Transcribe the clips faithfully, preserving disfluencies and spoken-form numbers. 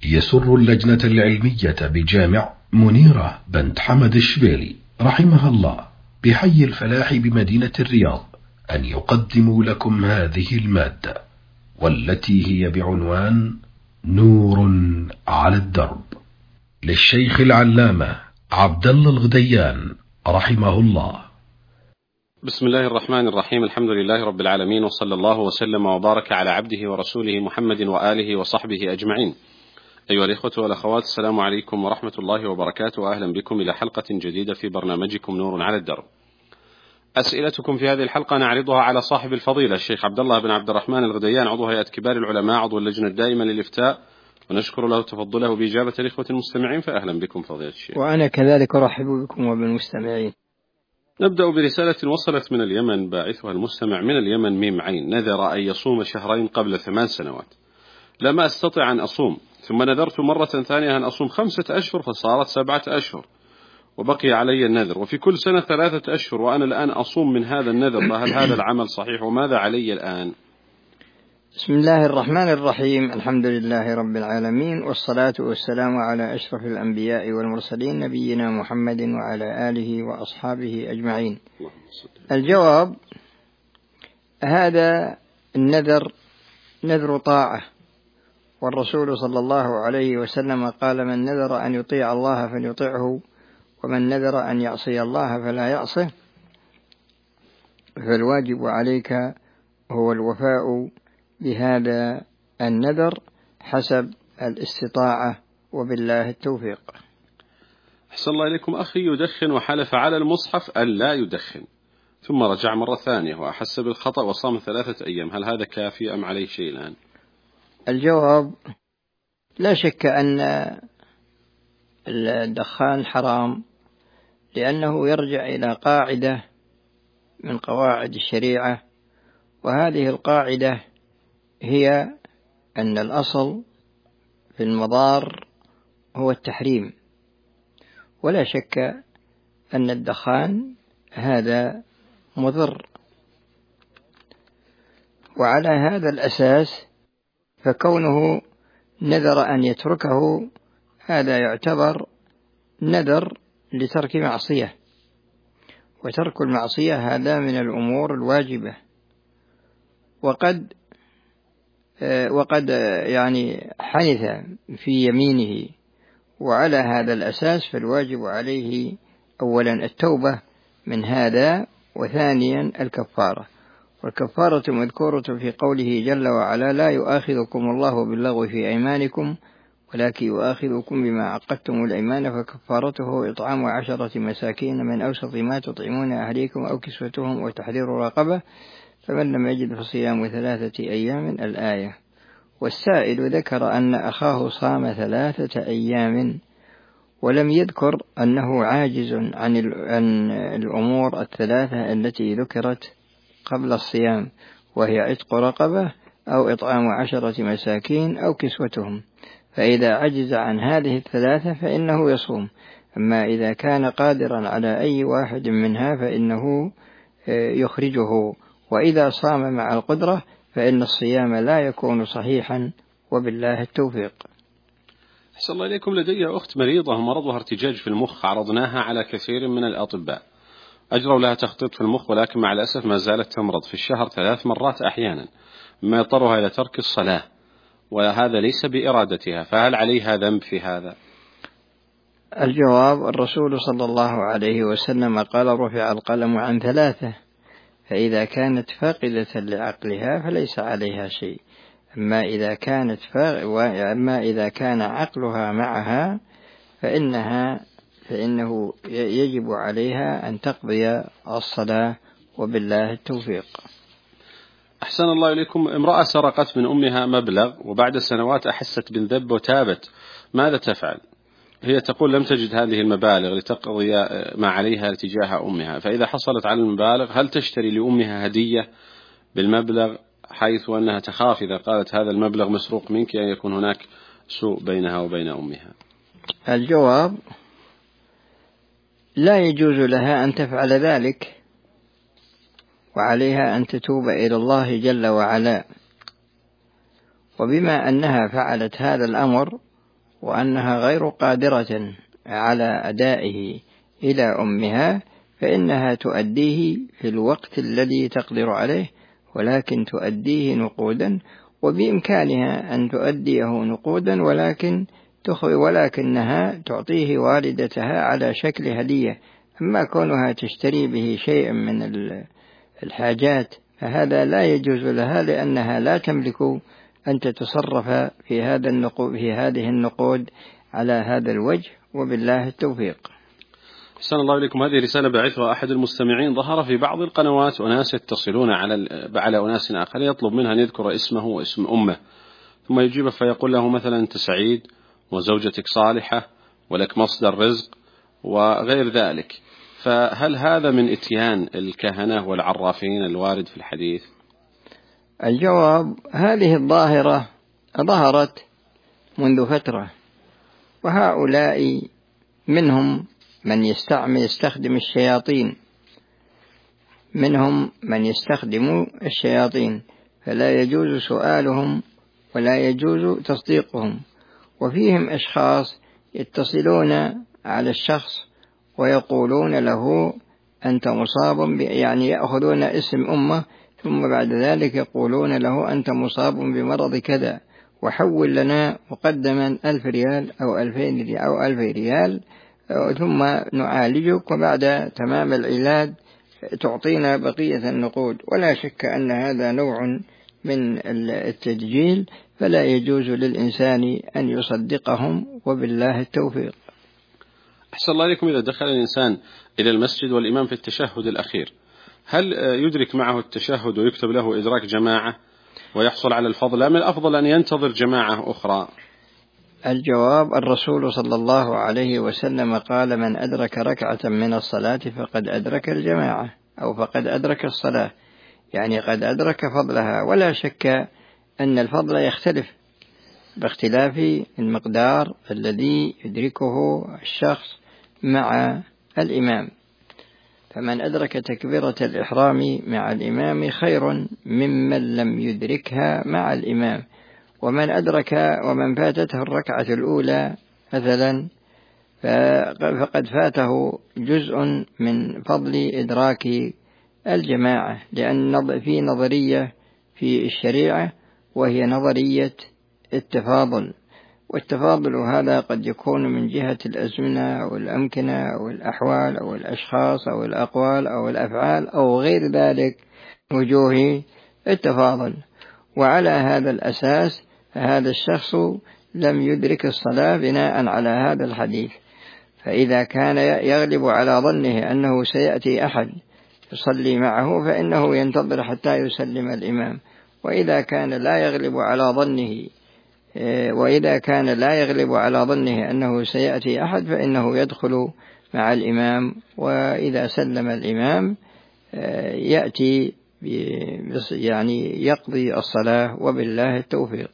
يسر اللجنة العلمية بجامع منيرة بنت حمد الشبيلي رحمها الله بحي الفلاح بمدينة الرياض أن يقدموا لكم هذه المادة، والتي هي بعنوان نور على الدرب، للشيخ العلامة عبد الله الغديان رحمه الله. بسم الله الرحمن الرحيم. الحمد لله رب العالمين، وصلى الله وسلم وبارك على عبده ورسوله محمد وآله وصحبه أجمعين. أيها الإخوة والأخوات، السلام عليكم ورحمة الله وبركاته، وأهلا بكم إلى حلقة جديدة في برنامجكم نور على الدرب. أسئلتكم في هذه الحلقة نعرضها على صاحب الفضيلة الشيخ عبد الله بن عبد الرحمن الغديان، عضو هيئة كبار العلماء، عضو اللجنة الدائمة للإفتاء، ونشكر له تفضله بإجابة الإخوة المستمعين، فأهلا بكم فضيلة الشيخ. وأنا كذلك أرحب بكم وبالمستمعين. نبدأ برسالة وصلت من اليمن، باعثها المستمع من اليمن ميم عين: نذر أن يصوم شهرين قبل ثمان سنوات، لما أستطيع أن أصوم، ثم نذرت مرة ثانية أن أصوم خمسة أشهر فصارت سبعة أشهر وبقي علي النذر، وفي كل سنة ثلاثة أشهر، وأنا الآن أصوم من هذا النذر، فهل هذا العمل صحيح وماذا علي الآن؟ بسم الله الرحمن الرحيم. الحمد لله رب العالمين، والصلاة والسلام على أشرف الأنبياء والمرسلين، نبينا محمد وعلى آله وأصحابه أجمعين. الجواب: هذا النذر نذر طاعة، والرسول صلى الله عليه وسلم قال: من نذر أن يطيع الله فليطيعه، ومن نذر أن يعصي الله فلا يعصه. فالواجب عليك هو الوفاء بهذا النذر حسب الاستطاعة، وبالله التوفيق. أحسن الله إليكم. أخي يدخن وحلف على المصحف أن لا يدخن، ثم رجع مرة ثانية وأحس بالخطأ وصام ثلاثة أيام، هل هذا كافي أم عليه شيء الآن؟ الجواب: لا شك أن الدخان حرام، لأنه يرجع إلى قاعدة من قواعد الشريعة، وهذه القاعدة هي أن الأصل في المضار هو التحريم، ولا شك أن الدخان هذا مضر. وعلى هذا الأساس فكونه نذر أن يتركه هذا يعتبر نذر لترك معصية، وترك المعصية هذا من الأمور الواجبة، وقد وقد يعني حنث في يمينه، وعلى هذا الأساس فالواجب عليه أولا التوبة من هذا، وثانيا الكفارة. والكفارة مذكورة في قوله جل وعلا: لا يؤاخذكم الله باللغو في أيمانكم ولكن يؤاخذكم بما عقدتم الأيمان، فكفارته إطعام عشرة مساكين من أوسط ما تطعمون أهليكم أو كسوتهم وتحرير رقبة، فمن لم يجد فصيام ثلاثة أيام الآية. والسائل ذكر أن أخاه صام ثلاثة أيام، ولم يذكر أنه عاجز عن الأمور الثلاثة التي ذكرت قبل الصيام، وهي عتق رقبة أو إطعام عشرة مساكين أو كسوتهم، فإذا عجز عن هذه الثلاثة فإنه يصوم. أما إذا كان قادرا على أي واحد منها فإنه يخرجه، وإذا صام مع القدرة فإن الصيام لا يكون صحيحا، وبالله التوفيق. أحسن الله إليكم. لدي أخت مريضة مرضها ارتجاج في المخ، عرضناها على كثير من الأطباء، أجروا لها تخطيط في المخ، ولكن مع الأسف ما زالت تمرض في الشهر ثلاث مرات أحيانا، ما يضطرها إلى ترك الصلاة، وهذا ليس بإرادتها، فهل عليها ذنب في هذا؟ الجواب: الرسول صلى الله عليه وسلم قال: رفع القلم عن ثلاثة، فإذا كانت فاقدة لعقلها فليس عليها شيء، أما إذا كانت أما إذا كان عقلها معها فإنها فإنه يجب عليها أن تقضي الصلاة، وبالله التوفيق. أحسن الله إليكم. امرأة سرقت من أمها مبلغ، وبعد سنوات أحست بالذنب وتابت، ماذا تفعل؟ هي تقول لم تجد هذه المبالغ لتقضي ما عليها تجاه أمها، فإذا حصلت على المبالغ هل تشتري لأمها هدية بالمبلغ، حيث أنها تخاف إذا قالت هذا المبلغ مسروق منك أن يكون هناك سوء بينها وبين أمها؟ الجواب: لا يجوز لها أن تفعل ذلك، وعليها أن تتوب إلى الله جل وعلا. وبما أنها فعلت هذا الأمر وأنها غير قادرة على أدائه إلى أمها فإنها تؤديه في الوقت الذي تقدر عليه، ولكن تؤديه نقودا، وبإمكانها أن تؤديه نقودا ولكن ولكنها تعطيه والدتها على شكل هدية. أما كونها تشتري به شيء من الحاجات فهذا لا يجوز لها، لأنها لا تملك أن تتصرف في هذا النقود في هذه النقود على هذا الوجه، وبالله التوفيق. أحسن الله إليكم. هذه رسالة بعثها أحد المستمعين. ظهر في بعض القنوات أناس يتصلون على على أناس آخر يطلب منها أن يذكر اسمه واسم أمه، ثم يجيب فيقول له مثلا أنت سعيد وزوجتك صالحة ولك مصدر رزق وغير ذلك، فهل هذا من إتيان الكهنة والعرافين الوارد في الحديث؟ الجواب: هذه الظاهرة ظهرت منذ فترة، وهؤلاء منهم من يستعمل يستخدم الشياطين منهم من يستخدم الشياطين فلا يجوز سؤالهم ولا يجوز تصديقهم. وفيهم أشخاص يتصلون على الشخص ويقولون له أنت مصاب، يعني يأخذون اسم أمه ثم بعد ذلك يقولون له أنت مصاب بمرض كذا، وحول لنا مقدما ألف ريال أو ألفين ريال أو ألف ريال ثم نعالجك، وبعد تمام العلاج تعطينا بقية النقود. ولا شك أن هذا نوع من التدجيل، فلا يجوز للإنسان أن يصدقهم، وبالله التوفيق. أحسن الله إليكم. إذا دخل الإنسان إلى المسجد والإمام في التشهد الأخير، هل يدرك معه التشهد ويكتب له إدراك جماعة ويحصل على الفضل، أم الأفضل أن ينتظر جماعة أخرى؟ الجواب: الرسول صلى الله عليه وسلم قال من أدرك ركعة من الصلاة فقد أدرك الجماعة، أو فقد أدرك الصلاة، يعني قد أدرك فضلها. ولا شك أن الفضل يختلف باختلاف المقدار الذي يدركه الشخص مع الإمام، فمن أدرك تكبيرة الإحرام مع الإمام خير ممن لم يدركها مع الإمام. ومن أدرك ومن فاتته الركعة الأولى مثلا فقد فاته جزء من فضل إدراك الجماعة، لأن في نظرية في الشريعة وهي نظرية التفاضل، والتفاضل هذا قد يكون من جهة الأزمنة أو الأمكنة أو الأحوال أو الأشخاص أو الأقوال أو الأفعال أو غير ذلك وجوه التفاضل. وعلى هذا الأساس هذا الشخص لم يدرك الصلاة بناء على هذا الحديث، فإذا كان يغلب على ظنه أنه سيأتي أحد يصلي معه فإنه ينتظر حتى يسلم الإمام، وإذا كان لا يغلب على ظنه وإذا كان لا يغلب على ظنه أنه سيأتي أحد فإنه يدخل مع الإمام، وإذا سلم الإمام يأتي يعني يقضي الصلاة، وبالله التوفيق.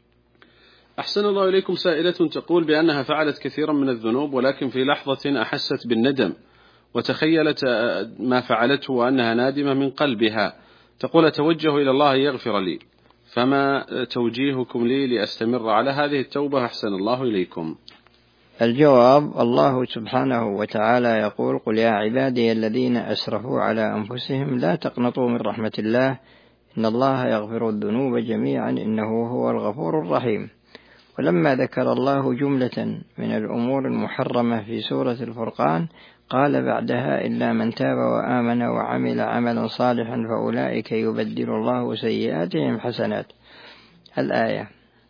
أحسن الله إليكم. سائلة تقول بأنها فعلت كثيرا من الذنوب، ولكن في لحظة أحست بالندم وتخيلت ما فعلته وأنها نادمة من قلبها، تقول أتوجه إلى الله يغفر لي، فما توجيهكم لي لأستمر على هذه التوبة؟ أحسن الله إليكم. الجواب: الله سبحانه وتعالى يقول قل يا عبادي الذين أسرفوا على أنفسهم لا تقنطوا من رحمة الله إن الله يغفر الذنوب جميعا إنه هو الغفور الرحيم. ولما ذكر الله جملة من الأمور المحرمة في سورة الفرقان قال بعدها إلا من تاب وآمن وعمل عملا صالحا فأولئك يبدل الله سيئاتهم حسنات، الآية.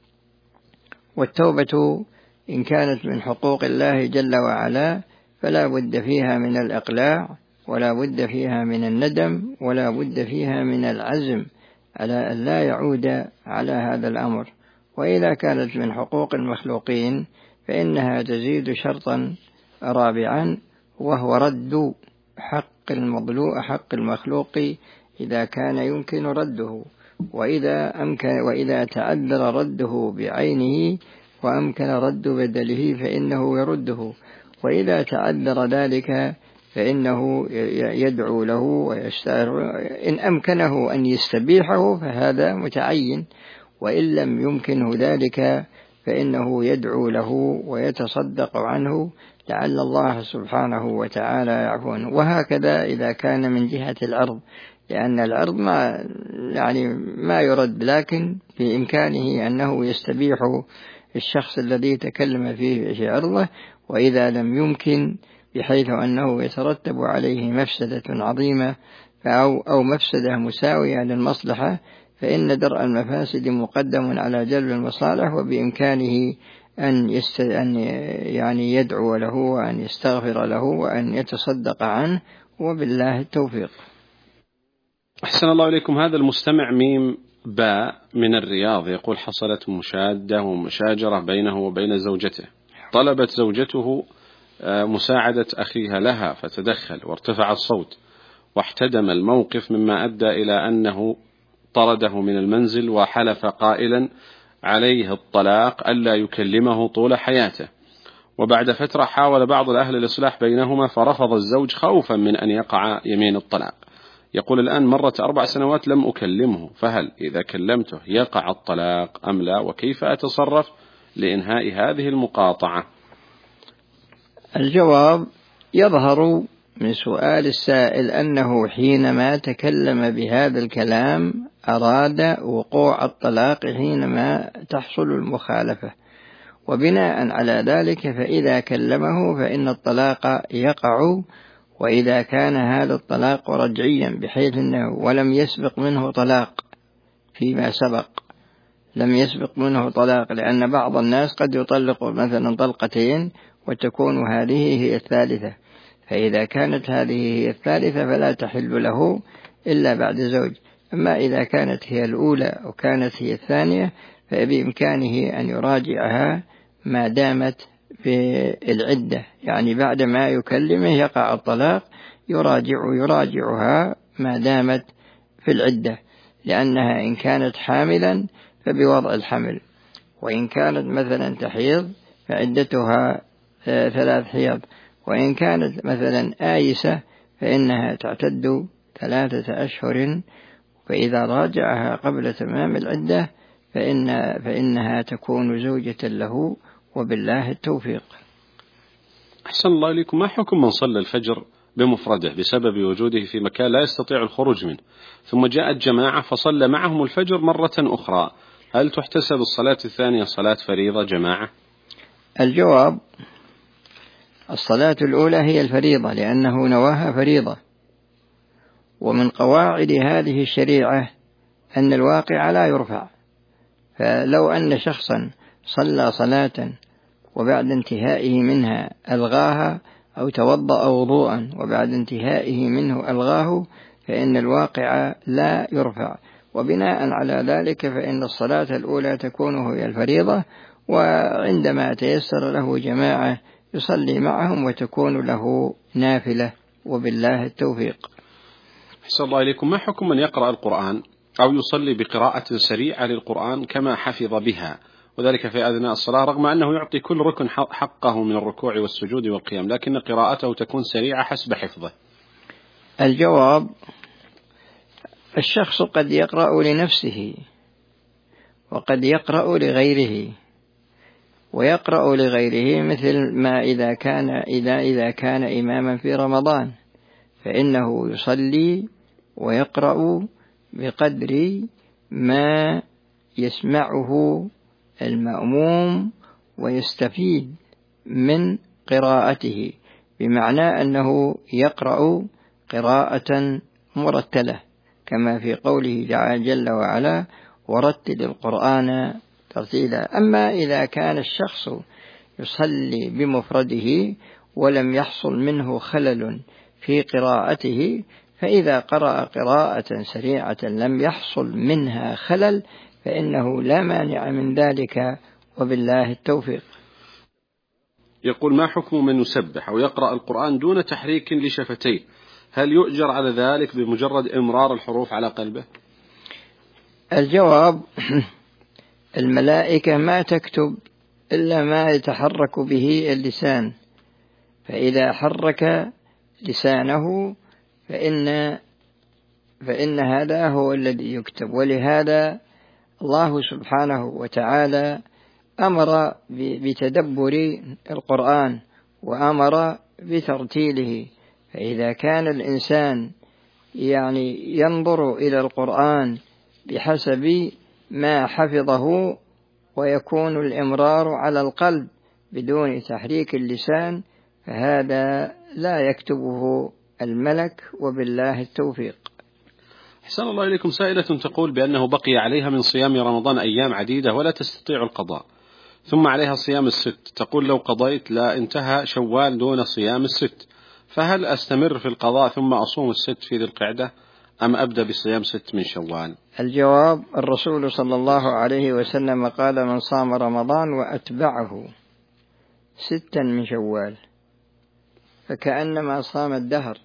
والتوبة إن كانت من حقوق الله جل وعلا فلا بد فيها من الإقلاع، ولا بد فيها من الندم، ولا بد فيها من العزم على أن لا يعود على هذا الأمر. وإذا كانت من حقوق المخلوقين فإنها تزيد شرطا رابعا، وهو رد حق المظلوم حق المخلوق إذا كان يمكن رده، وإذا أمكن وإذا تعذر رده بعينه وأمكن رد بدله فإنه يرده، وإذا تعذر ذلك فإنه يدعو له ويستغفر، إن أمكنه أن يستبيحه فهذا متعين، وإن لم يمكنه ذلك فإنه يدعو له ويتصدق عنه لعل الله سبحانه وتعالى يعفونه. وهكذا إذا كان من جهة العرض، لأن العرض ما يعني ما يرد، لكن في إمكانه أنه يستبيح الشخص الذي تكلم فيه في عرضه، وإذا لم يمكن بحيث أنه يترتب عليه مفسدة عظيمة أو أو مفسدة مساوية للمصلحة، فإن درء المفاسد مقدم على جلب المصالح، وبإمكانه أن يست أن يعني يدعو له وأن يستغفر له وأن يتصدق عنه، وبالله التوفيق. أحسن الله إليكم. هذا المستمع ميم باء من الرياض يقول: حصلت مشادة ومشاجرة بينه وبين زوجته، طلبت زوجته مساعدة أخيها لها فتدخل وارتفع الصوت واحتدم الموقف، مما أدى إلى أنه طرده من المنزل وحلف قائلا عليه الطلاق ألا يكلمه طول حياته. وبعد فترة حاول بعض الأهل الإصلاح بينهما فرفض الزوج خوفا من أن يقع يمين الطلاق. يقول: الآن مرت أربع سنوات لم أكلمه، فهل إذا كلمته يقع الطلاق أم لا؟ وكيف أتصرف لإنهاء هذه المقاطعة؟ الجواب: يظهر من سؤال السائل أنه حينما تكلم بهذا الكلام أراد وقوع الطلاق حينما تحصل المخالفة، وبناء على ذلك فإذا كلمه فإن الطلاق يقع. وإذا كان هذا الطلاق رجعيا بحيث أنه ولم يسبق منه طلاق فيما سبق، لم يسبق منه طلاق، لأن بعض الناس قد يطلق مثلا طلقتين وتكون هذه هي الثالثة، فإذا كانت هذه هي الثالثة فلا تحل له إلا بعد زوج. أما إذا كانت هي الأولى وكانت هي الثانية فبإمكانه أن يراجعها ما دامت في العدة، يعني بعد ما يكلمه يقع الطلاق يراجع يراجعها ما دامت في العدة، لأنها إن كانت حاملا فبوضع الحمل، وإن كانت مثلا تحيض فعدتها ثلاث حيض، وإن كانت مثلا آيسة فإنها تعتد ثلاثة أشهر، فإذا راجعها قبل تمام العدة فإن فإنها تكون زوجة له، وبالله التوفيق. أحسن الله إليكم. ما حكم من صلى الفجر بمفرده بسبب وجوده في مكان لا يستطيع الخروج منه، ثم جاءت جماعة فصلى معهم الفجر مرة أخرى، هل تحتسب الصلاة الثانية صلاة فريضة جماعة؟ الجواب: الصلاة الأولى هي الفريضة لأنه نواها فريضة، ومن قواعد هذه الشريعة أن الواقع لا يرفع، فلو أن شخصا صلى صلاة وبعد انتهائه منها ألغاها أو توضأ وضوءا وبعد انتهائه منه ألغاه فإن الواقع لا يرفع، وبناء على ذلك فإن الصلاة الأولى تكون هي الفريضة، وعندما تيسر له جماعة يصلي معهم وتكون له نافلة، وبالله التوفيق. أحسن الله إليكم. ما حكم من يقرأ القرآن أو يصلي بقراءة سريعة للقرآن كما حفظ بها، وذلك في أثناء الصلاة، رغم أنه يعطي كل ركن حقه من الركوع والسجود والقيام، لكن قراءته تكون سريعة حسب حفظه؟ الجواب: الشخص قد يقرأ لنفسه وقد يقرأ لغيره، ويقرأ لغيره مثل ما إذا كان إذا إذا كان إماما في رمضان فإنه يصلي ويقرأ بقدر ما يسمعه المأموم ويستفيد من قراءته، بمعنى أنه يقرأ قراءة مرتلة كما في قوله جل وعلا: ورتل القرآن ترتيلا. أما إذا كان الشخص يصلي بمفرده ولم يحصل منه خلل في قراءته، فإذا قرأ قراءة سريعة لم يحصل منها خلل فإنه لا مانع من ذلك، وبالله التوفيق. يقول: ما حكم من يسبح أو يقرأ القرآن دون تحريك لشفتيه، هل يؤجر على ذلك بمجرد إمرار الحروف على قلبه؟ الجواب: الملائكة ما تكتب إلا ما يتحرك به اللسان، فإذا حرك لسانه فإن فإن هذا هو الذي يكتب، ولهذا الله سبحانه وتعالى أمر بتدبر القرآن وأمر بترتيله. فإذا كان الإنسان يعني ينظر إلى القرآن بحسب ما حفظه ويكون الإمرار على القلب بدون تحريك اللسان، فهذا لا يكتبه الملك، وبالله التوفيق. أحسن الله إليكم. سائلة تقول بأنه بقي عليها من صيام رمضان أيام عديدة ولا تستطيع القضاء، ثم عليها صيام الست. تقول لو قضيت لا انتهى شوال دون صيام الست، فهل أستمر في القضاء ثم أصوم الست في ذي القعدة أم أبدأ بصيام ست من شوال؟ الجواب: الرسول صلى الله عليه وسلم قال: من صام رمضان وأتبعه ستا من شوال فكأنما صام الدهر.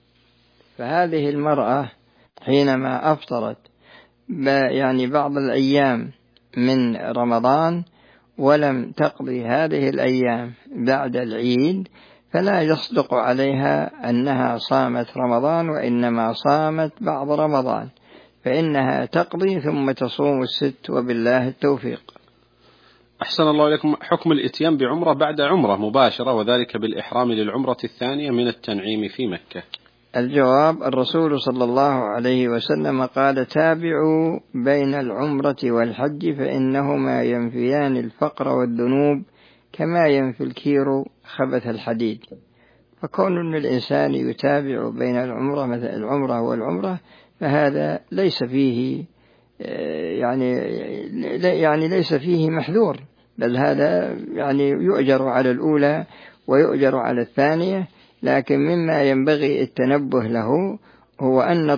فهذه المرأة حينما أفطرت يعني بعض الأيام من رمضان ولم تقضي هذه الأيام بعد العيد، فلا يصدق عليها أنها صامت رمضان، وإنما صامت بعض رمضان، فإنها تقضي ثم تصوم الست، وبالله التوفيق. أحسن الله إليكم. حكم الإتيان بعمرة بعد عمرة مباشرة، وذلك بالإحرام للعمرة الثانية من التنعيم في مكة. الجواب: الرسول صلى الله عليه وسلم قال: تابعوا بين العمرة والحج فإنهما ينفيان الفقر والذنوب كما ينفي الكير خبث الحديد. فكون أن الإنسان يتابع بين العمرة مثل العمرة والعمرة فهذا ليس فيه يعني يعني ليس فيه محذور، بل هذا يعني يؤجر على الأولى ويؤجر على الثانية. لكن مما ينبغي التنبه له هو أن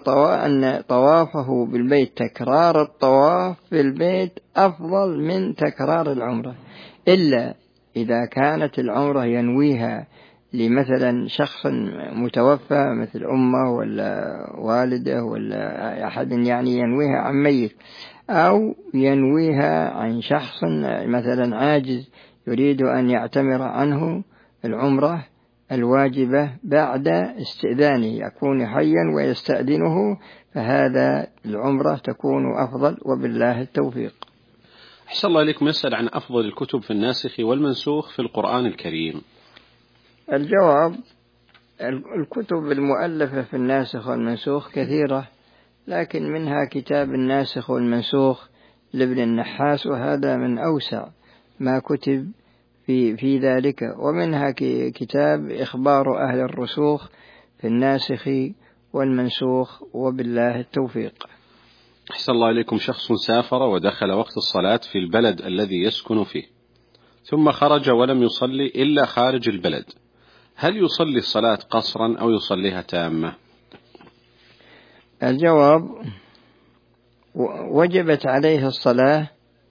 طوافه بالبيت، تكرار الطواف بالبيت أفضل من تكرار العمرة، إلا إذا كانت العمرة ينويها لمثلا شخص متوفى مثل أمه ولا والده ولا أحد يعني ينويها عن ميت، أو ينويها عن شخص مثلا عاجز يريد أن يعتمر عنه العمرة الواجبة بعد استئذانه، يكون حيا ويستأذنه، فهذا العمرة تكون أفضل، وبالله التوفيق. أحسن الله إليكم. يسأل عن أفضل الكتب في الناسخ والمنسوخ في القرآن الكريم. الجواب: الكتب المؤلفة في الناسخ والمنسوخ كثيرة، لكن منها كتاب الناسخ والمنسوخ لابن النحاس، وهذا من أوسع ما كتب في في ذلك، ومنها كتاب إخبار أهل الرسوخ في الناسخ والمنسوخ، وبالله التوفيق. أحسن الله إليكم. شخص سافر ودخل وقت الصلاة في البلد الذي يسكن فيه، ثم خرج ولم يصلي إلا خارج البلد، هل يصلي الصلاة قصرا أو يصليها تامة؟ الجواب: وجبت عليه الصلاة،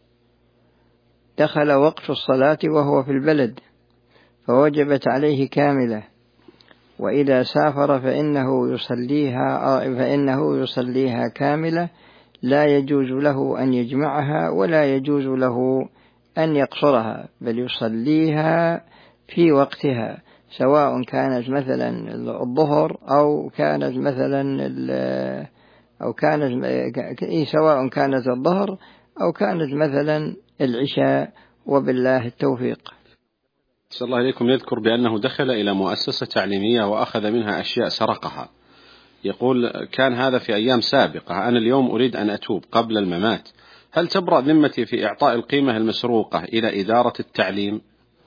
دخل وقت الصلاة وهو في البلد فوجبت عليه كاملة، وإذا سافر فإنه يصليها فإنه يصليها كاملة، لا يجوز له أن يجمعها ولا يجوز له أن يقصرها، بل يصليها في وقتها، سواء كانت مثلا الظهر أو كانت مثلا أو كانت سواء كانت الظهر أو كانت مثلا العشاء، وبالله التوفيق. صلى الله عليكم. يذكر بأنه دخل إلى مؤسسة تعليمية وأخذ منها أشياء سرقها، يقول كان هذا في أيام سابقة، أنا اليوم أريد أن أتوب قبل الممات، هل تبرأ ذمتي في إعطاء القيمة المسروقة إلى إدارة التعليم؟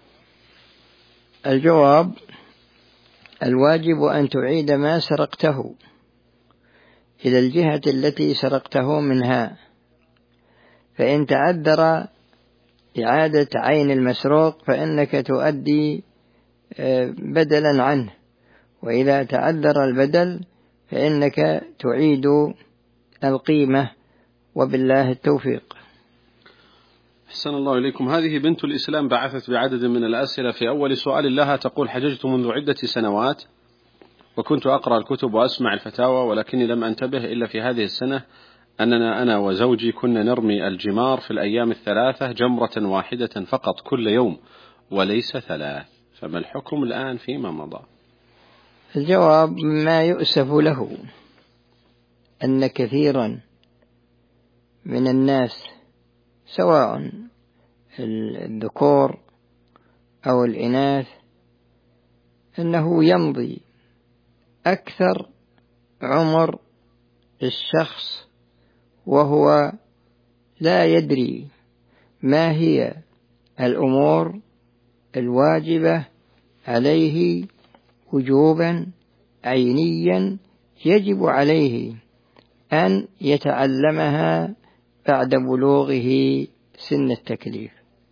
الجواب: الواجب أن تعيد ما سرقته إلى الجهة التي سرقته منها، فإن تعذر إعادة عين المسروق فإنك تؤدي بدلا عنه، وإذا تعذر البدل فإنك تعيد القيمة، وبالله التوفيق. أحسن الله إليكم. هذه بنت الإسلام بعثت بعدد من الأسئلة. في أول سؤال لها تقول: حججت منذ عدة سنوات وكنت أقرأ الكتب وأسمع الفتاوى، ولكني لم أنتبه إلا في هذه السنة أننا أنا وزوجي كنا نرمي الجمار في الأيام الثلاثة جمرة واحدة فقط كل يوم وليس ثلاث، فما الحكم الآن فيما مضى؟ الجواب: ما يؤسف له أن كثيرا من الناس سواء الذكور أو الإناث أنه يمضي أكثر عمر الشخص وهو لا يدري ما هي الأمور الواجبة عليه وجوبا عينيا يجب عليه أن يتعلمها بعد بلوغه سن التكليف.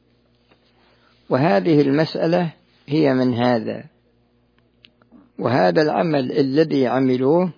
وهذه المسألة هي من هذا، وهذا العمل الذي عملوه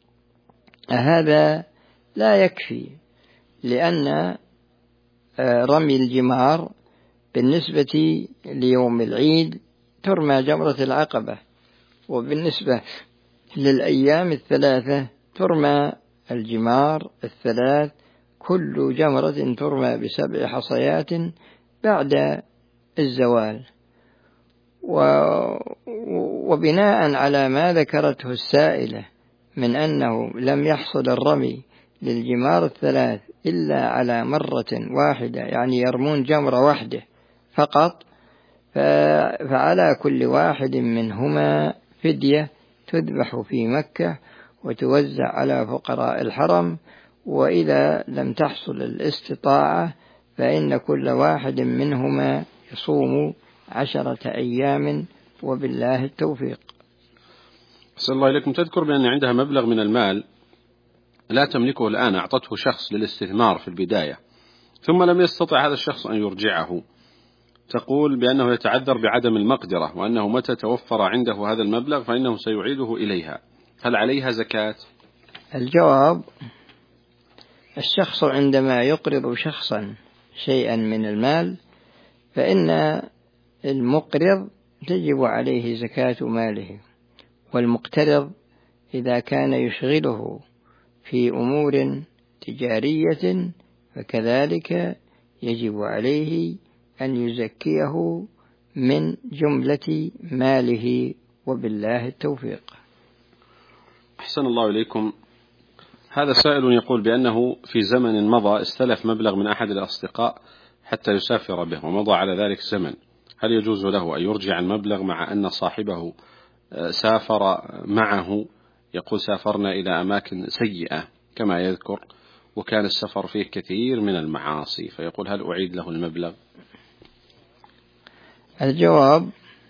هذا لا يكفي، لأن رمي الجمار بالنسبة ليوم العيد ترمى جمرة العقبة، وبالنسبة للأيام الثلاثة ترمى الجمار الثلاث، كل جمرة ترمى بسبع حصيات بعد الزوال. وبناء على ما ذكرته السائلة من أنه لم يحصل الرمي للجمار الثلاث إلا على مرة واحدة، يعني يرمون جمرة واحدة فقط، فعلى كل واحد منهما فدية تذبح في مكة وتوزع على فقراء الحرم. وإذا لم تحصل الاستطاعة فإن كل واحد منهما يصوم عشرة أيام، وبالله التوفيق. أسأل الله إليكم. تذكر بأن عندها مبلغ من المال لا تملكه الآن، أعطته شخص للاستثمار في البداية ثم لم يستطع هذا الشخص أن يرجعه، تقول بأنه يتعذر بعدم المقدرة، وأنه متى توفر عنده هذا المبلغ فإنه سيعيده إليها، هل عليها زكاة؟ الجواب: الشخص عندما يقرض شخصا شيئا من المال فإن المقرض تجب عليه زكاة ماله، والمقترض إذا كان يشغله في أمور تجارية فكذلك يجب عليه أن يزكيه من جملة ماله، وبالله التوفيق. أحسن الله إليكم. هذا سائل يقول بأنه في زمن مضى استلف مبلغ من أحد الأصدقاء حتى يسافر به، ومضى على ذلك زمن، هل يجوز له أن يرجع المبلغ مع أن صاحبه سافر معه؟ يقول سافرنا إلى أماكن سيئة كما يذكر، وكان السفر فيه كثير من المعاصي، فيقول هل أعيد له المبلغ؟ الجواب: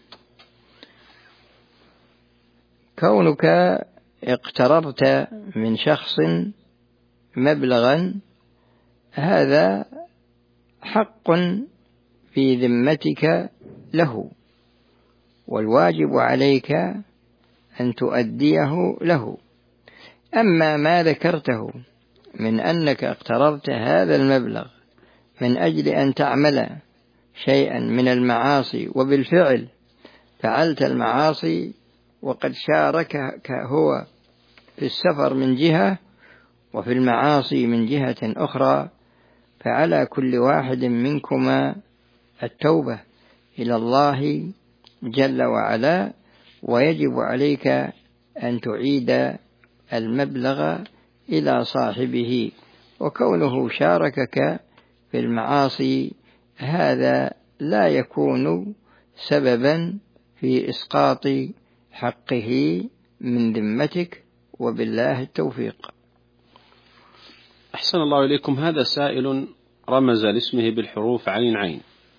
كونك اقترضت من شخص مبلغا هذا حق في ذمتك له، والواجب عليك أن تؤديه له. أما ما ذكرته من أنك اقترضت هذا المبلغ من أجل أن تعمل شيئا من المعاصي، وبالفعل فعلت المعاصي وقد شاركك هو في السفر من جهة وفي المعاصي من جهة أخرى، فعلى كل واحد منكما التوبة إلى الله جل وعلا، ويجب عليك أن تعيد المبلغ إلى صاحبه. وكونه شاركك في المعاصي هذا لا يكون سببا في إسقاط حقه من ذمتك، وبالله التوفيق. أحسن الله إليكم. هذا سائل رمز لاسمه بالحروف عين عين،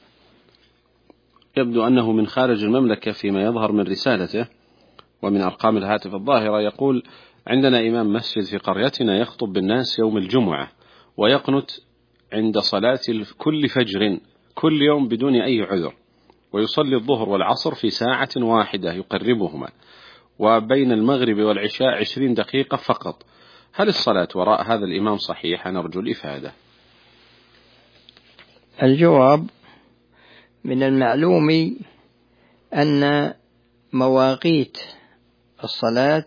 يبدو أنه من خارج المملكة فيما يظهر من رسالته ومن أرقام الهاتف الظاهرة. يقول: عندنا إمام مسجد في قريتنا يخطب بالناس يوم الجمعة ويقنت عند صلاة كل فجر كل يوم بدون أي عذر، ويصلي الظهر والعصر في ساعة واحدة يقربهما، وبين المغرب والعشاء عشرين دقيقة فقط. هل الصلاة وراء هذا الإمام صحيحة؟ نرجو الإفادة. الجواب: من المعلوم أن مواقيت الصلاة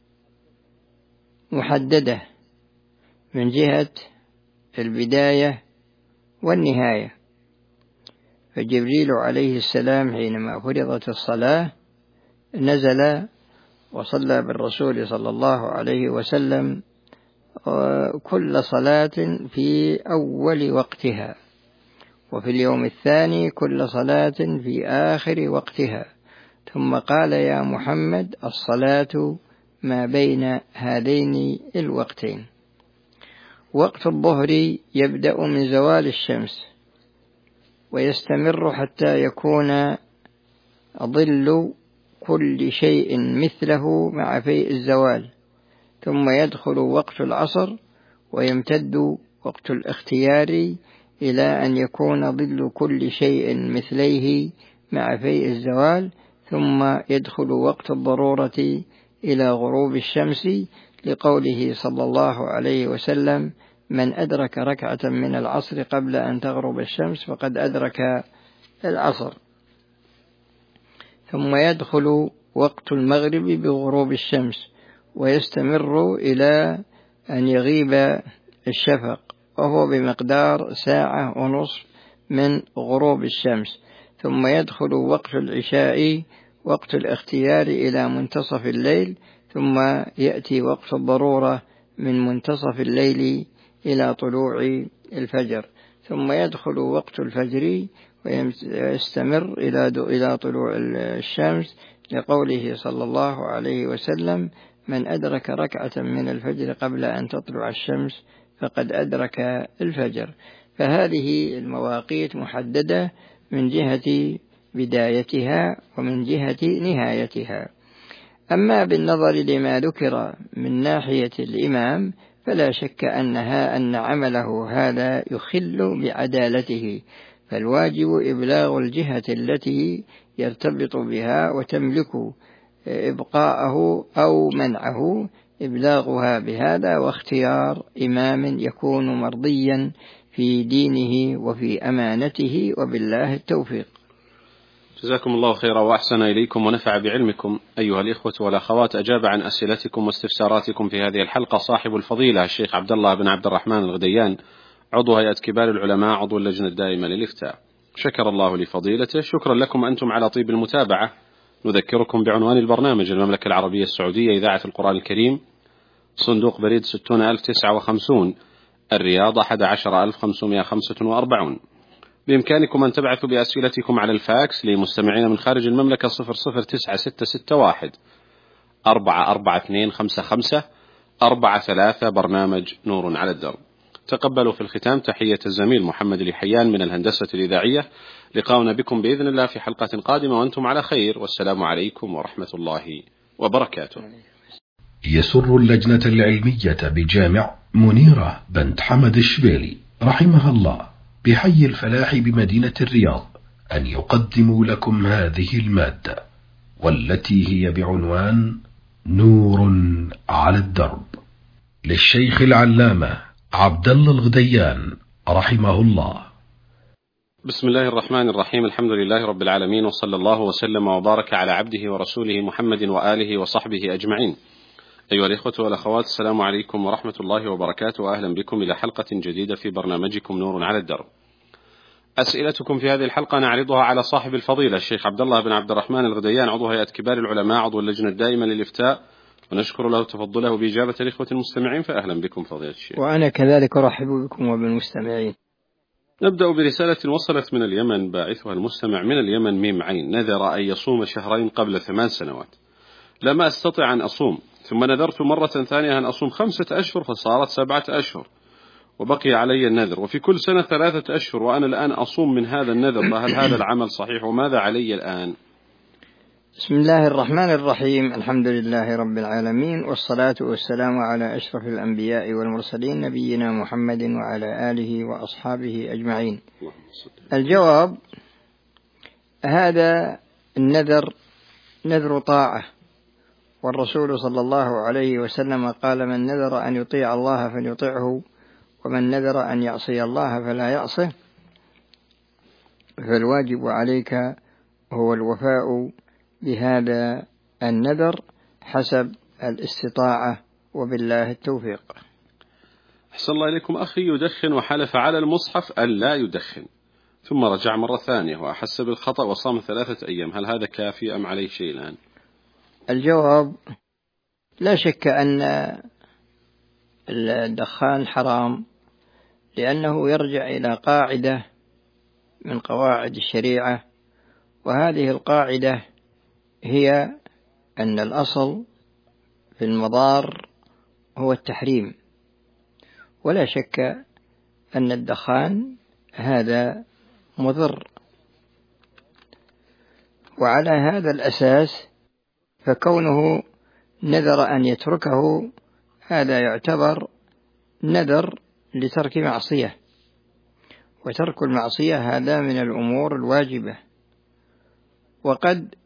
محددة من جهة البداية والنهاية، فجبريل عليه السلام حينما فرضت الصلاة نزل وصلى بالرسول صلى الله عليه وسلم كل صلاة في أول وقتها، وفي اليوم الثاني كل صلاة في آخر وقتها. ثم قال: يا محمد، الصلاة ما بين هذين الوقتين. وقت الظهر يبدأ من زوال الشمس ويستمر حتى يكون ظل كل شيء مثله مع فيء الزوال، ثم يدخل وقت العصر ويمتد وقت الاختيار إلى أن يكون ظل كل شيء مثليه مع فيء الزوال، ثم يدخل وقت الضرورة إلى غروب الشمس، لقوله صلى الله عليه وسلم: من أدرك ركعة من العصر قبل أن تغرب الشمس فقد أدرك العصر. ثم يدخل وقت المغرب بغروب الشمس ويستمر إلى أن يغيب الشفق، وهو بمقدار ساعة ونصف من غروب الشمس. ثم يدخل وقت العشاء وقت الاختيار إلى منتصف الليل، ثم يأتي وقت الضرورة من منتصف الليل إلى طلوع الفجر، ثم يدخل وقت الفجر ويستمر إلى طلوع الشمس، لقوله صلى الله عليه وسلم: من أدرك ركعة من الفجر قبل أن تطلع الشمس فقد أدرك الفجر. فهذه المواقيت محددة من جهة بدايتها ومن جهة نهايتها. أما بالنظر لما ذكر من ناحية الإمام فلا شك أنها أن عمله هذا يخل بعدالته، فالواجب إبلاغ الجهة التي يرتبط بها وتملك إبقاءه أو منعه، إبلاغها بهذا، واختيار إمام يكون مرضيا في دينه وفي أمانته، وبالله التوفيق. جزاكم الله خيرا وأحسن إليكم ونفع بعلمكم. أيها الإخوة والأخوات، أجاب عن أسئلتكم واستفساراتكم في هذه الحلقة صاحب الفضيلة الشيخ عبد الله بن عبد الرحمن الغديان، عضو هيئة كبار العلماء، عضو اللجنة الدائمة للإفتاء. شكر الله لفضيلته. شكرا لكم أنتم على طيب المتابعة. نذكركم بعنوان البرنامج: المملكة العربية السعودية، إذاعة القرآن الكريم، صندوق بريد ستون ألف تسعة وخمسون، الرياض أحد عشر ألف وخمسمائة وخمسة وأربعين. بإمكانكم أن تبعثوا بأسئلتكم على الفاكس لمستمعين من خارج المملكة صفر صفر تسعة ستة ستة واحد أربعة أربعة اثنين خمسة خمسة أربعة ثلاثة، برنامج نور على الدرب. تقبلوا في الختام تحية الزميل محمد الحيان من الهندسة الإذاعية. لقاؤنا بكم بإذن الله في حلقة قادمة وأنتم على خير، والسلام عليكم ورحمة الله وبركاته. يسر اللجنة العلمية بجامع منيرة بنت حمد الشبيلي رحمها الله بحي الفلاح بمدينة الرياض أن يقدموا لكم هذه المادة، والتي هي بعنوان نور على الدرب، للشيخ العلامة عبد الله الغديان رحمه الله. بسم الله الرحمن الرحيم. الحمد لله رب العالمين، وصلى الله وسلم وبارك على عبده ورسوله محمد وآله وصحبه أجمعين. أيها الإخوة والأخوات، السلام عليكم ورحمة الله وبركاته، وأهلا بكم إلى حلقة جديدة في برنامجكم نور على الدرب. أسئلتكم في هذه الحلقة نعرضها على صاحب الفضيلة الشيخ عبد الله بن عبد الرحمن الغديان، عضو هيئة كبار العلماء، عضو اللجنة الدائمة للإفتاء، ونشكر له تفضله بإجابة الإخوة المستمعين، فأهلا بكم فضيلة الشيخ. وأنا كذلك أرحب بكم وبالمستمعين. نبدأ برسالة وصلت من اليمن، باعثها المستمع من اليمن ميم عين: نذر أن يصوم شهرين قبل ثمان سنوات، لما أستطيع أن أصوم، ثم نذرت مرة ثانية أن أصوم خمسة أشهر فصارت سبعة أشهر، وبقي علي النذر، وفي كل سنة ثلاثة أشهر، وأنا الآن أصوم من هذا النذر، فهل هذا العمل صحيح وماذا علي الآن؟ بسم الله الرحمن الرحيم. الحمد لله رب العالمين، والصلاة والسلام على أشرف الأنبياء والمرسلين، نبينا محمد وعلى آله وأصحابه أجمعين. الجواب: هذا النذر نذر طاعة، والرسول صلى الله عليه وسلم قال: من نذر أن يطيع الله فليطيعه، ومن نذر أن يعصي الله فلا يعصه. فالواجب عليك هو الوفاء بهذا النذر حسب الاستطاعة، وبالله التوفيق. أحسن الله إليكم. أخي يدخن وحلف على المصحف أن لا يدخن، ثم رجع مرة ثانية وأحس بالخطأ وصام ثلاثة أيام، هل هذا كافي أم عليه شيء الآن؟ الجواب: لا شك أن الدخان حرام، لأنه يرجع إلى قاعدة من قواعد الشريعة، وهذه القاعدة هي أن الأصل في المضار هو التحريم، ولا شك أن الدخان هذا مضر. وعلى هذا الأساس فكونه نذر أن يتركه هذا يعتبر نذر لترك معصية، وترك المعصية هذا من الأمور الواجبة. وقد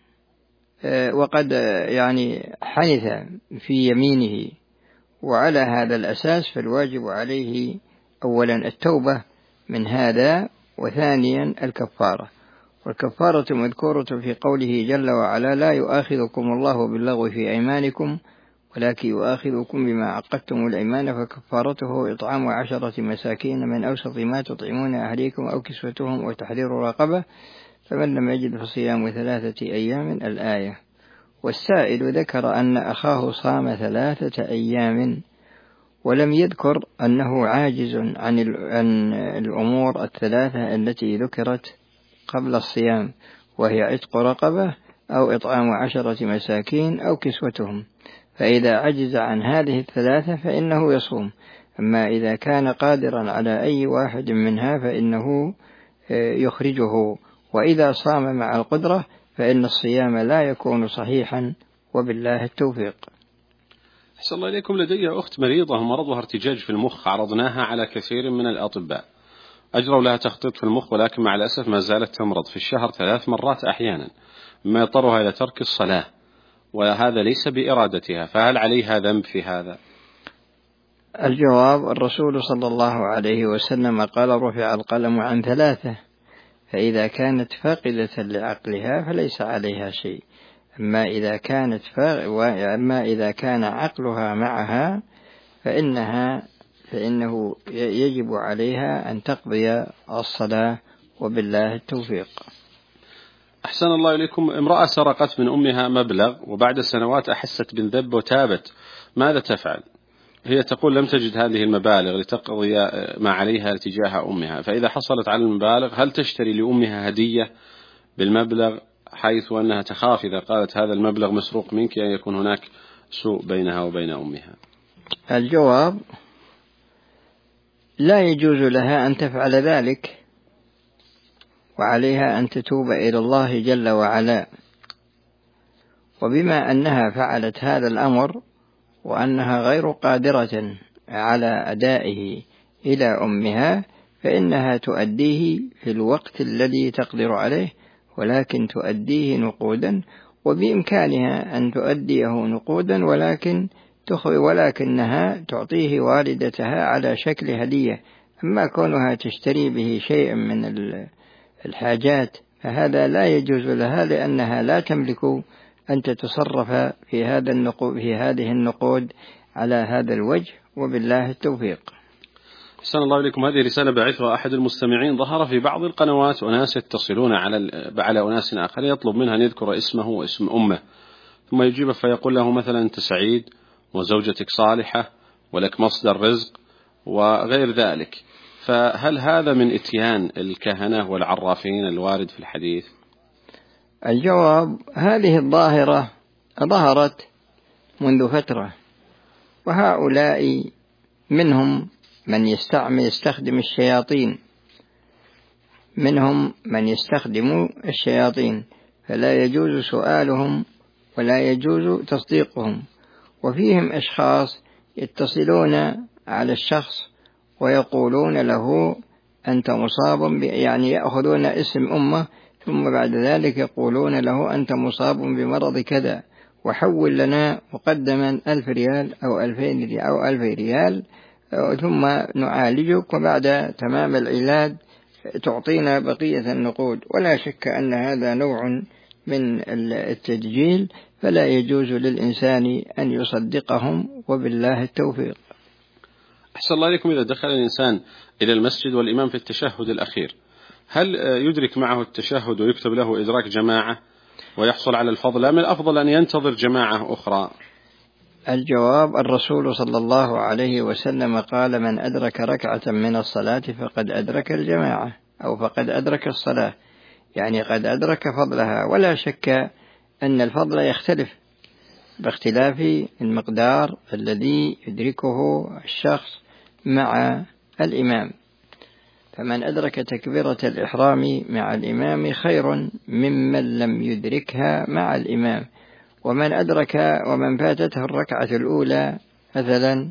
وقد يعني حنث في يمينه، وعلى هذا الأساس فالواجب عليه أولا التوبة من هذا، وثانيا الكفارة. والكفارة مذكورة في قوله جل وعلا: لا يؤاخذكم الله باللغو في أيمانكم ولكن يؤاخذكم بما عقدتم الأيمان فكفارته إطعام عشرة مساكين من أوسط ما تطعمون أهليكم أو كسوتهم وتحرير رقبة فمن لم يجد فصيام ثلاثة أيام الآية. والسائل ذكر أن أخاه صام ثلاثة أيام، ولم يذكر أنه عاجز عن الأمور الثلاثة التي ذكرت قبل الصيام، وهي عتق رقبة أو إطعام عشرة مساكين أو كسوتهم. فإذا عجز عن هذه الثلاثة فإنه يصوم، أما إذا كان قادرا على أي واحد منها فإنه يخرجه، وإذا صام مع القدرة فإن الصيام لا يكون صحيحا، وبالله التوفيق. أحسن الله إليكم. لدي أخت مريضة مرضها ارتجاج في المخ، عرضناها على كثير من الأطباء، أجروا لها تخطيط في المخ، ولكن مع الأسف ما زالت تمرض في الشهر ثلاث مرات أحيانا، ما يضطرها إلى ترك الصلاة، وهذا ليس بإرادتها، فهل عليها ذنب في هذا؟ الجواب: الرسول صلى الله عليه وسلم قال: رفع القلم عن ثلاثة، فإذا كانت فاقدة لعقلها فليس عليها شيء، أما إذا كانت أما إذا كان عقلها معها فإنها فإنه يجب عليها أن تقضي الصلاة، وبالله التوفيق. أحسن الله إليكم. امرأة سرقت من أمها مبلغ، وبعد سنوات أحست بالذنب وتابت، ماذا تفعل؟ هي تقول لم تجد هذه المبالغ لتقضي ما عليها تجاه أمها، فإذا حصلت على المبالغ هل تشتري لأمها هدية بالمبلغ، حيث أنها تخاف إذا قالت هذا المبلغ مسروق منك أن يكون هناك سوء بينها وبين أمها؟ الجواب: لا يجوز لها أن تفعل ذلك، وعليها أن تتوب إلى الله جل وعلا. وبما أنها فعلت هذا الأمر وأنها غير قادرة على أدائه إلى أمها فإنها تؤديه في الوقت الذي تقدر عليه، ولكن تؤديه نقودا، وبإمكانها أن تؤديه نقودا ولكن تخوي ولكنها تعطيه والدتها على شكل هدية. أما كونها تشتري به شيء من الحاجات فهذا لا يجوز لها، لأنها لا تملك أن تتصرف في هذا النقود في هذه النقود على هذا الوجه، وبالله التوفيق. أحسن الله إليكم. هذه رسالة بعثها أحد المستمعين. ظهر في بعض القنوات أناس يتصلون على على أناس آخر، يطلب منها أن يذكر اسمه واسم أمه، ثم يجيب فيقول له مثلا أنت سعيد وزوجتك صالحة ولك مصدر رزق وغير ذلك، فهل هذا من إتيان الكهنة والعرافين الوارد في الحديث؟ الجواب: هذه الظاهرة ظهرت منذ فترة، وهؤلاء منهم من يستعمل يستخدم الشياطين منهم من يستخدم الشياطين فلا يجوز سؤالهم ولا يجوز تصديقهم. وفيهم أشخاص يتصلون على الشخص ويقولون له أنت مصاب، يعني يأخذون اسم أمه ثم بعد ذلك يقولون له أنت مصاب بمرض كذا، وحول لنا مقدما ألف ريال أو ألفين ريال أو ألف ريال ثم نعالجك، وبعد تمام العلاج تعطينا بقية النقود. ولا شك أن هذا نوع من التدجيل، فلا يجوز للإنسان أن يصدقهم، وبالله التوفيق. أحسن الله إليكم. إذا دخل الإنسان إلى المسجد والإمام في التشهد الأخير، هل يدرك معه التشهد ويكتب له إدراك جماعة ويحصل على الفضل، أم الأفضل أن ينتظر جماعة أخرى؟ الجواب: الرسول صلى الله عليه وسلم قال من أدرك ركعة من الصلاة فقد أدرك الجماعة. أو فقد أدرك الصلاة، يعني قد أدرك فضلها. ولا شك أن الفضل يختلف باختلاف المقدار الذي يدركه الشخص مع الإمام، فمن أدرك تكبيرة الإحرام مع الإمام خير ممن لم يدركها مع الإمام. ومن أدرك ومن فاتته الركعة الأولى مثلا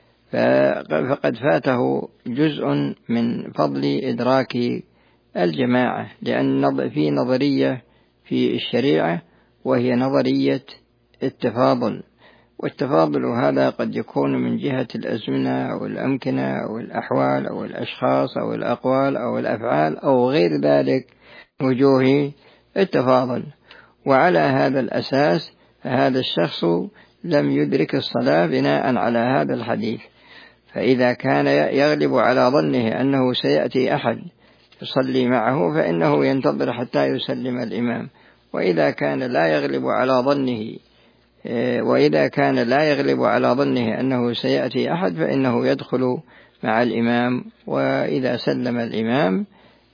فقد فاته جزء من فضل إدراك الجماعة، لأن في نظرية في الشريعة وهي نظرية التفاضل، والتفاضل هذا قد يكون من جهة الأزمنة أو الأمكنة أو الأحوال أو الأشخاص أو الأقوال أو الأفعال أو غير ذلك وجوه التفاضل. وعلى هذا الأساس هذا الشخص لم يدرك الصلاة بناء على هذا الحديث. فإذا كان يغلب على ظنه أنه سيأتي أحد يصلي معه فإنه ينتظر حتى يسلم الإمام، وإذا كان لا يغلب على ظنه وإذا كان لا يغلب على ظنه أنه سيأتي أحد فإنه يدخل مع الإمام، وإذا سلم الإمام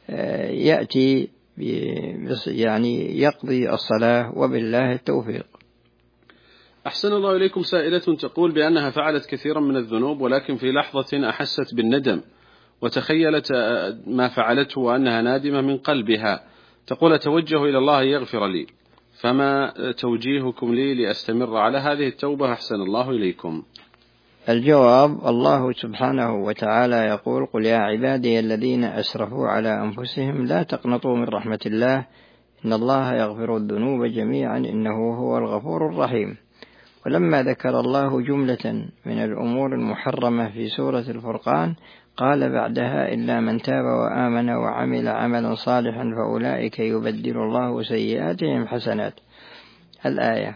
يأتي يعني يقضي الصلاة، وبالله التوفيق. أحسن الله إليكم. سائلة تقول بأنها فعلت كثيرا من الذنوب، ولكن في لحظة أحست بالندم وتخيلت ما فعلته وأنها نادمة من قلبها. تقول أتوجه إلى الله يغفر لي، فما توجيهكم لي لأستمر على هذه التوبة؟ أحسن الله إليكم. الجواب: الله سبحانه وتعالى يقول: قل يا عبادي الذين أسرفوا على أنفسهم لا تقنطوا من رحمة الله إن الله يغفر الذنوب جميعا إنه هو الغفور الرحيم. ولما ذكر الله جملة من الأمور المحرمة في سورة الفرقان قال بعدها: إلا من تاب وآمن وعمل عملا صالحا فأولئك يبدل الله سيئاتهم حسنات، الآية.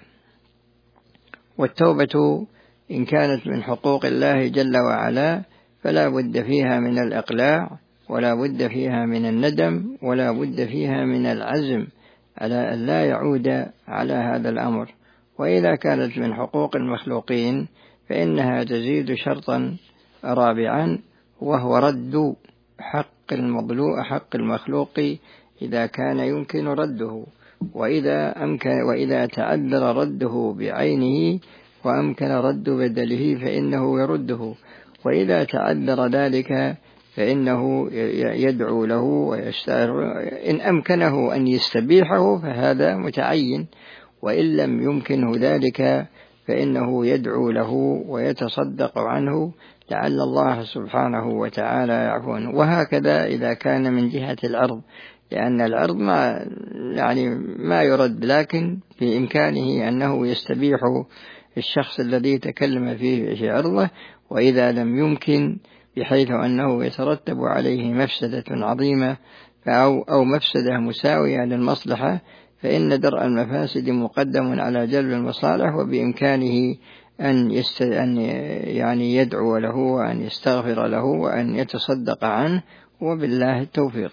والتوبة إن كانت من حقوق الله جل وعلا فلا بد فيها من الإقلاع، ولا بد فيها من الندم، ولا بد فيها من العزم على أن لا يعود على هذا الأمر. وإذا كانت من حقوق المخلوقين فإنها تزيد شرطا رابعا، وهو رد حق المظلوم حق المخلوق إذا كان يمكن رده، وإذا أمكن وإذا تعذر رده بعينه وأمكن رد بدله فإنه يرده، وإذا تعذر ذلك فإنه يدعو له ويستغفر. إن أمكنه أن يستبيحه فهذا متعين، وإن لم يمكنه ذلك فإنه يدعو له ويتصدق عنه لعل الله سبحانه وتعالى يعفونه. وهكذا إذا كان من جهة العرض، لأن العرض ما يعني ما يرد، لكن في إمكانه أنه يستبيح الشخص الذي تكلم فيه في عرضه. وإذا لم يمكن بحيث أنه يترتب عليه مفسدة عظيمة أو أو مفسدة مساوية للمصلحة، فإن درء المفاسد مقدم على جلب المصالح، وبإمكانه أن يست... أن يعني يدعو له وأن يستغفر له وأن يتصدق عنه، وبالله التوفيق.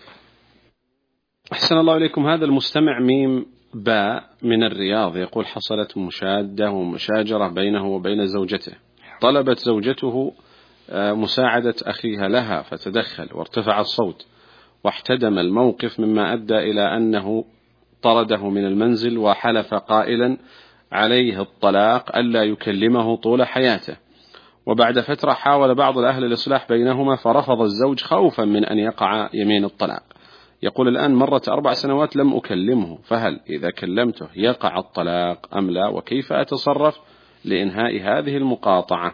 أحسن الله إليكم. هذا المستمع ميم باء من الرياض يقول: حصلت مشادة ومشاجرة بينه وبين زوجته، طلبت زوجته مساعدة أخيها لها فتدخل وارتفع الصوت واحتدم الموقف، مما أدى إلى أنه طرده من المنزل وحلف قائلا عليه الطلاق ألا يكلمه طول حياته. وبعد فترة حاول بعض الأهل الإصلاح بينهما فرفض الزوج خوفا من أن يقع يمين الطلاق. يقول: الآن مرت أربع سنوات لم أكلمه، فهل إذا كلمته يقع الطلاق أم لا؟ وكيف أتصرف لإنهاء هذه المقاطعة؟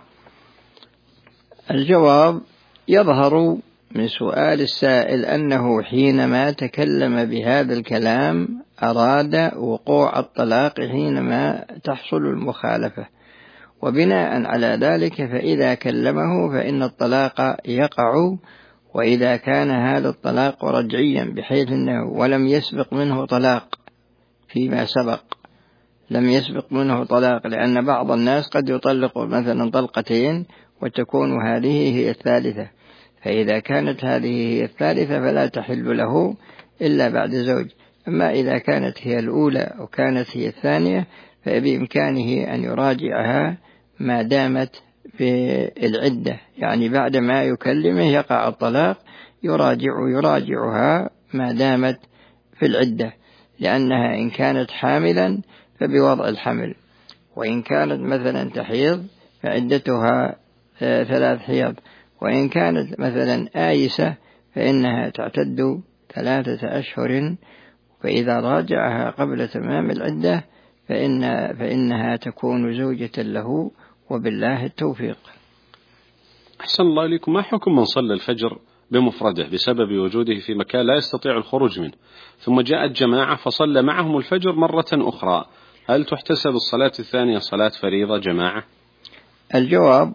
الجواب: يظهر من سؤال السائل أنه حينما تكلم بهذا الكلام أراد وقوع الطلاق حينما تحصل المخالفة، وبناء على ذلك فإذا كلمه فإن الطلاق يقع. وإذا كان هذا الطلاق رجعيا بحيث أنه ولم يسبق منه طلاق فيما سبق، لم يسبق منه طلاق، لأن بعض الناس قد يطلق مثلا طلقتين وتكون هذه هي الثالثة، فإذا كانت هذه هي الثالثة فلا تحل له إلا بعد زوج. أما إذا كانت هي الأولى وكانت هي الثانية فبإمكانه أن يراجعها ما دامت في العدة، يعني بعد ما يكلمه يقع الطلاق يراجع يراجعها ما دامت في العدة، لأنها إن كانت حاملا فبوضع الحمل، وإن كانت مثلا تحيض فعدتها ثلاث حيض، وإن كانت مثلا آيسة فإنها تعتد ثلاثة أشهر، فإذا راجعها قبل تمام العدة فإن فإنها تكون زوجة له، وبالله التوفيق. أحسن الله إليكم. ما حكم من صلى الفجر بمفرده بسبب وجوده في مكان لا يستطيع الخروج منه، ثم جاءت جماعة فصلى معهم الفجر مرة أخرى، هل تحتسب الصلاة الثانية صلاة فريضة جماعة؟ الجواب: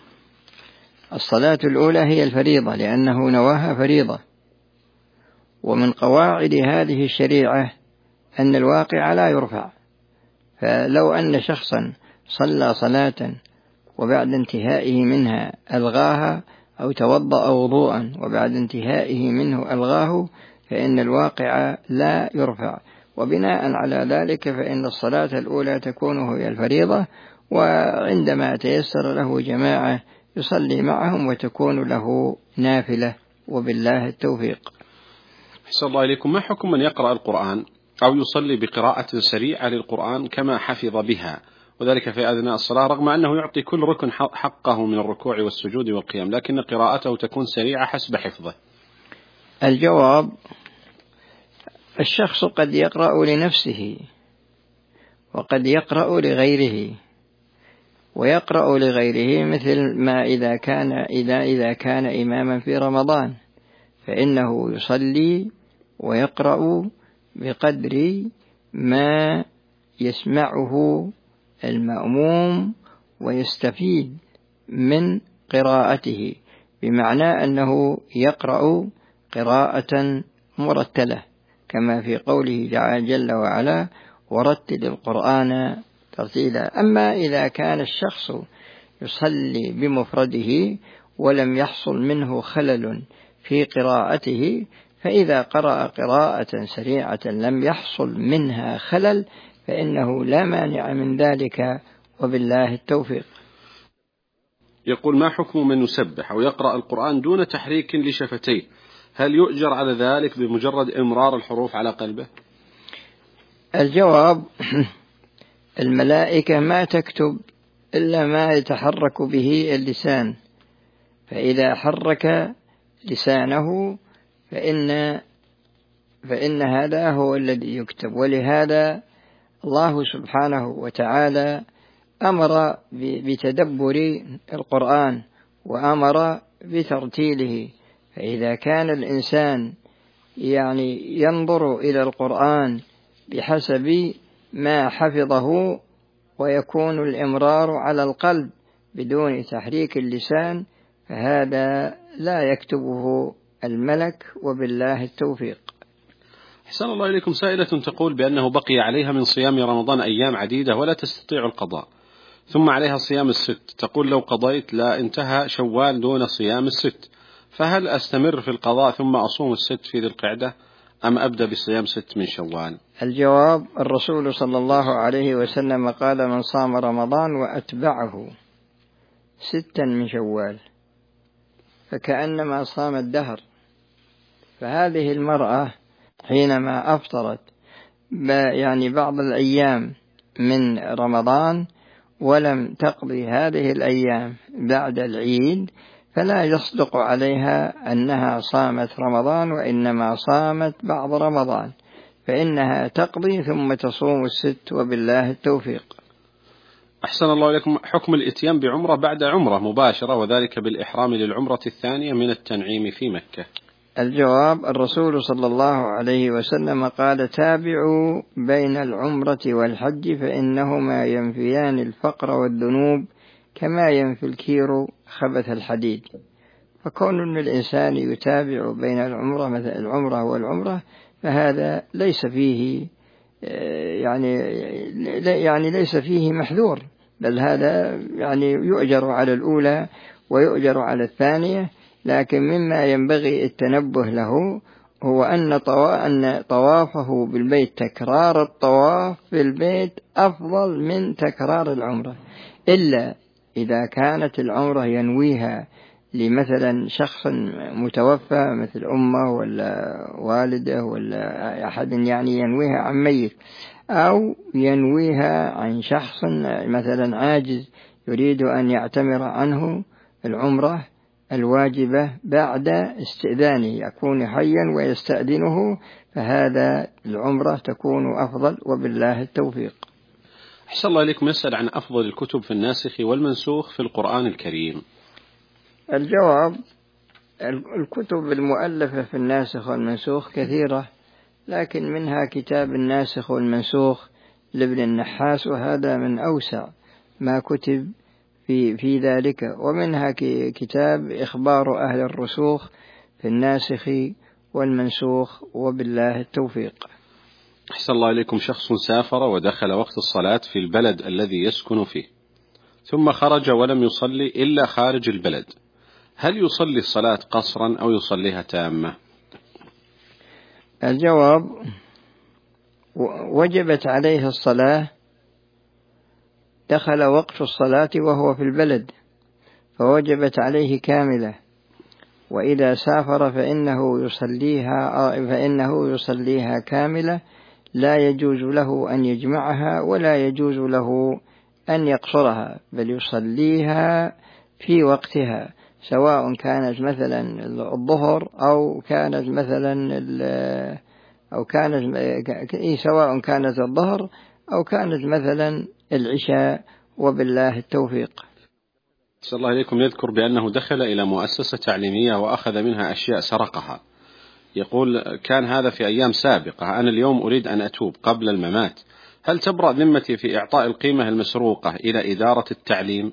الصلاة الأولى هي الفريضة، لأنه نواها فريضة، ومن قواعد هذه الشريعة أن الواقع لا يرفع، فلو أن شخصا صلى صلاة وبعد انتهائه منها ألغاها، أو توضأ وضوءا وبعد انتهائه منه ألغاه، فإن الواقع لا يرفع، وبناء على ذلك فإن الصلاة الأولى تكون هي الفريضة، وعندما تيسر له جماعة يصلي معهم وتكون له نافلة، وبالله التوفيق. أحسن الله إليكم. ما حكم من يقرأ القرآن أو يصلي بقراءة سريعة للقرآن كما حفظ بها، وذلك في أثناء الصلاة، رغم أنه يعطي كل ركن حقه من الركوع والسجود والقيام، لكن قراءته تكون سريعة حسب حفظه؟ الجواب: الشخص قد يقرأ لنفسه وقد يقرأ لغيره، ويقرأ لغيره مثل ما إذا كان إذا إذا كان إماما في رمضان فإنه يصلي ويقرأ بقدر ما يسمعه المأموم ويستفيد من قراءته، بمعنى أنه يقرأ قراءة مرتلة كما في قوله جل وعلا: ورتل القرآن ترتيلا. أما إذا كان الشخص يصلي بمفرده ولم يحصل منه خلل في قراءته، فإذا قرأ قراءة سريعة لم يحصل منها خلل فإنه لا مانع من ذلك، وبالله التوفيق. يقول: ما حكم من يسبح أو يقرأ القرآن دون تحريك لشفتيه، هل يؤجر على ذلك بمجرد إمرار الحروف على قلبه؟ الجواب: الملائكة ما تكتب إلا ما يتحرك به اللسان، فإذا حرك لسانه فإن فإن هذا هو الذي يكتب، ولهذا الله سبحانه وتعالى أمر بتدبر القرآن وأمر بترتيله، فإذا كان الإنسان يعني ينظر إلى القرآن بحسب ما حفظه ويكون الإمرار على القلب بدون تحريك اللسان، فهذا لا يكتبه الملك، وبالله التوفيق. أحسن الله إليكم. سائلة تقول بأنه بقي عليها من صيام رمضان أيام عديدة ولا تستطيع القضاء، ثم عليها صيام الست، تقول: لو قضيت لا انتهى شوال دون صيام الست، فهل أستمر في القضاء ثم أصوم الست في ذي القعدة، أم أبدأ بصيام ست من شوال؟ الجواب: الرسول صلى الله عليه وسلم قال: من صام رمضان وأتبعه ستا من شوال فكأنما صام الدهر. فهذه المرأة حينما أفطرت يعني بعض الأيام من رمضان ولم تقضي هذه الأيام بعد العيد، فلا يصدق عليها أنها صامت رمضان، وإنما صامت بعض رمضان، فإنها تقضي ثم تصوم الست، وبالله التوفيق. أحسن الله إليكم. حكم الإتيان بعمرة بعد عمرة مباشرة، وذلك بالإحرام للعمرة الثانية من التنعيم في مكة؟ الجواب: الرسول صلى الله عليه وسلم قال: تابعوا بين العمرة والحج فإنهما ينفيان الفقر والذنوب كما ينفي الكير خبث الحديد. فكون أن الإنسان يتابع بين العمرة مثل العمرة والعمرة فهذا ليس فيه يعني يعني ليس فيه محذور، بل هذا يعني يؤجر على الأولى ويؤجر على الثانية. لكن مما ينبغي التنبه له هو أن طوافه بالبيت، تكرار الطواف بالبيت أفضل من تكرار العمرة، إلا إذا كانت العمرة ينويها لمثلا شخص متوفى مثل أمه ولا والده ولا أحد يعني ينويها عن ميت، أو ينويها عن شخص مثلا عاجز يريد أن يعتمر عنه العمرة الواجبة بعد استئذانه، يكون حيا ويستأذنه، فهذا العمرة تكون أفضل وبالله التوفيق. أحسن الله إليكم. يسأل عن أفضل الكتب في الناسخ والمنسوخ في القرآن الكريم. الجواب: الكتب المؤلفة في الناسخ والمنسوخ كثيرة، لكن منها كتاب الناسخ والمنسوخ لابن النحاس، وهذا من أوسع ما كتب في, في ذلك، ومنها كتاب إخبار أهل الرسوخ في الناسخ والمنسوخ وبالله التوفيق. أحسن الله إليكم. شخص سافر ودخل وقت الصلاة في البلد الذي يسكن فيه، ثم خرج ولم يصلي إلا خارج البلد، هل يصلي الصلاة قصرا أو يصليها تامة؟ الجواب: وجبت عليه الصلاة، دخل وقت الصلاة وهو في البلد فوجبت عليه كاملة، وإذا سافر فإنه يصليها فإنه يصليها كاملة، لا يجوز له أن يجمعها ولا يجوز له أن يقصرها، بل يصليها في وقتها، سواء كانت مثلا الظهر أو كانت مثلا أو كانت سواء كانت الظهر أو كانت مثلا العشاء وبالله التوفيق. صلى الله عليكم. يذكر بأنه دخل إلى مؤسسة تعليمية وأخذ منها أشياء سرقها، يقول كان هذا في أيام سابقة، أنا اليوم أريد أن أتوب قبل الممات، هل تبرأ ذمتي في إعطاء القيمة المسروقة إلى إدارة التعليم؟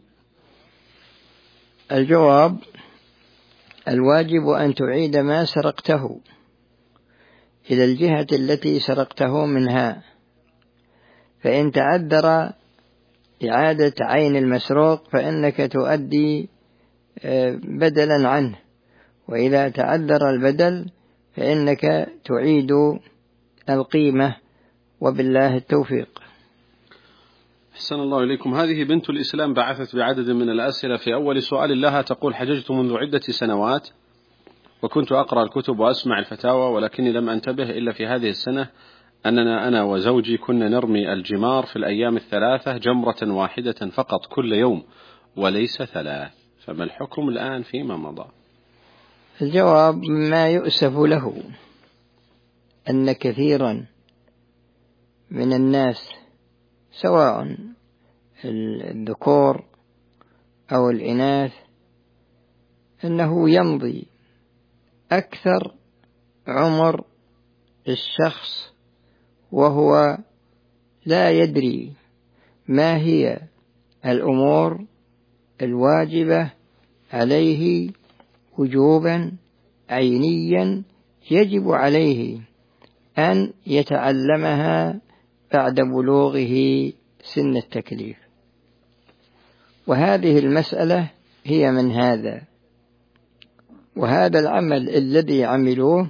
الجواب: الواجب أن تعيد ما سرقته إلى الجهة التي سرقته منها، فإن تعذر إعادة عين المسروق فإنك تؤدي بدلا عنه، وإذا تعذر البدل فإنك تعيد القيمة وبالله التوفيق. أحسن الله إليكم. هذه بنت الإسلام بعثت بعدد من الأسئلة. في أول سؤال لها تقول: حججت منذ عدة سنوات وكنت أقرأ الكتب وأسمع الفتاوى، ولكني لم أنتبه إلا في هذه السنة أننا أنا وزوجي كنا نرمي الجمار في الأيام الثلاثة جمرة واحدة فقط كل يوم وليس ثلاث، فما الحكم الآن فيما مضى؟ الجواب: ما يؤسف له أن كثيرا من الناس سواء الذكور أو الإناث أنه يمضي أكثر عمر الشخص وهو لا يدري ما هي الأمور الواجبة عليه وجوبا عينيا يجب عليه أن يتعلمها بعد بلوغه سن التكليف، وهذه المسألة هي من هذا، وهذا العمل الذي عملوه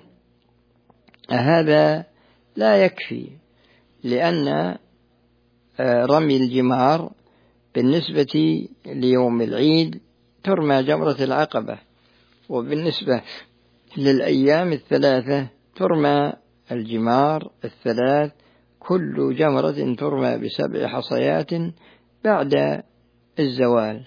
هذا لا يكفي، لأن رمي الجمار بالنسبة ليوم العيد ترمى جمرة العقبة، وبالنسبة للأيام الثلاثة ترمى الجمار الثلاث، كل جمرة ترمى بسبع حصيات بعد الزوال.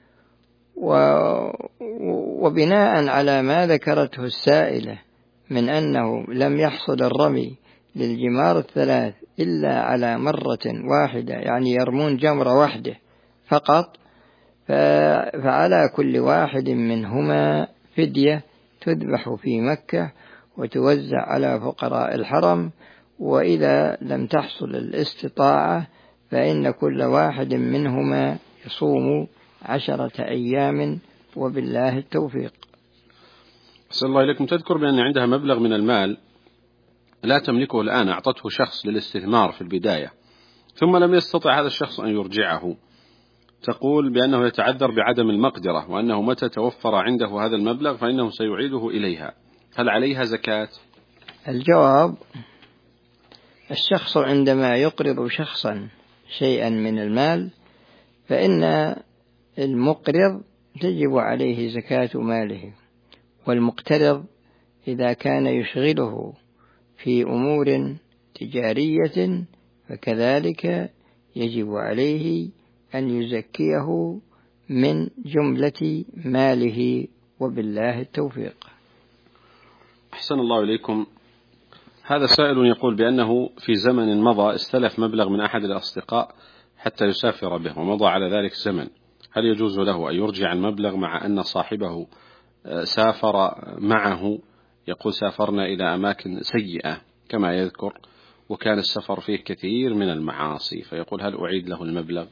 وبناء على ما ذكرته السائلة من أنه لم يحصل الرمي للجمار الثلاث إلا على مرة واحدة، يعني يرمون جمرة واحدة فقط، فعلى كل واحد منهما فدية تذبح في مكة وتوزع على فقراء الحرم، وإذا لم تحصل الاستطاعة فإن كل واحد منهما يصوم عشرة أيام وبالله التوفيق. صلى الله عليكم. تذكر بأن عندها مبلغ من المال لا تملكه الآن، أعطته شخص للاستثمار في البداية ثم لم يستطع هذا الشخص أن يرجعه، تقول بأنه يتعذر بعدم المقدرة، وأنه متى توفر عنده هذا المبلغ فإنه سيعيده إليها، هل عليها زكاة؟ الجواب: الشخص عندما يقرض شخصا شيئا من المال فإن المقرض تجب عليه زكاة ماله، والمقترض إذا كان يشغله في أمور تجارية فكذلك يجب عليه أن يزكيه من جملة ماله، وبالله التوفيق. أحسن الله إليكم. هذا سائل يقول بأنه في زمن مضى استلف مبلغ من أحد الأصدقاء حتى يسافر به، ومضى على ذلك زمن، هل يجوز له أن يرجع المبلغ مع أن صاحبه سافر معه؟ يقول سافرنا إلى أماكن سيئة كما يذكر، وكان السفر فيه كثير من المعاصي، فيقول هل أعيد له المبلغ؟